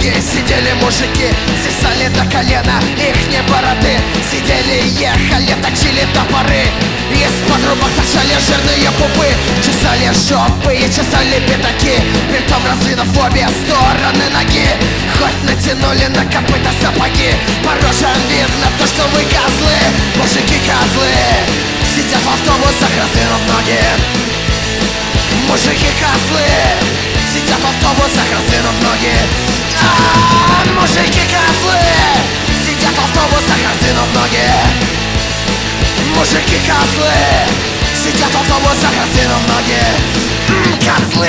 ноги. Сидели мужики, свисали до колена, ихние бороды. Сидели и ехали, точили топоры. Из-под рубах торчали жирные пупы, чесали жопы и чесали пятаки, притом раздвинув обе стороны ноги. Хоть натянули на копыта сапоги, по рожам видно то, что вы козлы. Мужики-козлы сидят в автобусах, раздвинув ноги. Мужики-козлы сидят в автобусах, раздвинув ноги. Мужики-козлы сидят в автобусах, раздвинув ноги. Мужики-козлы сидят в автобусах, раздвинув ноги. Козлы!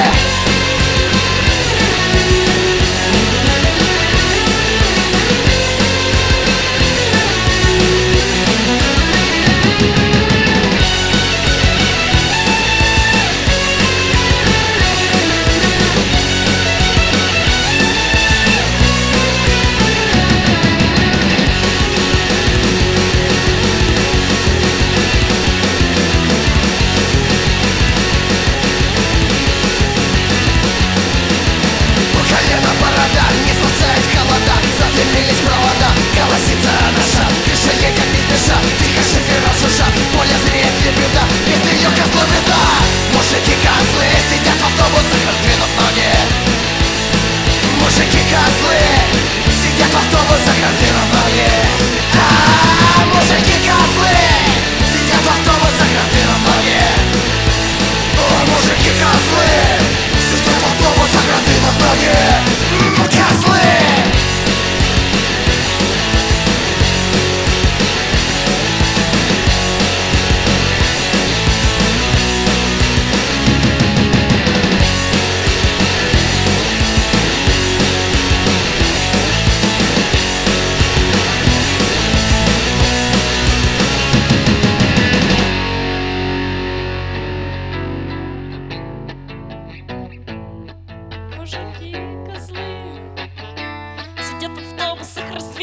Мужики-козлы сидят в автобусах, раздвинув ноги. Мужики-козлы сидят в автобусах, раздвинув ноги. Мужики-козлы сидят в автобусах, раздвинув ноги. Мужики-козлы сидят в автобусах, раздвинув ноги. Козлы! Мужики-козлы сидят в автобусах,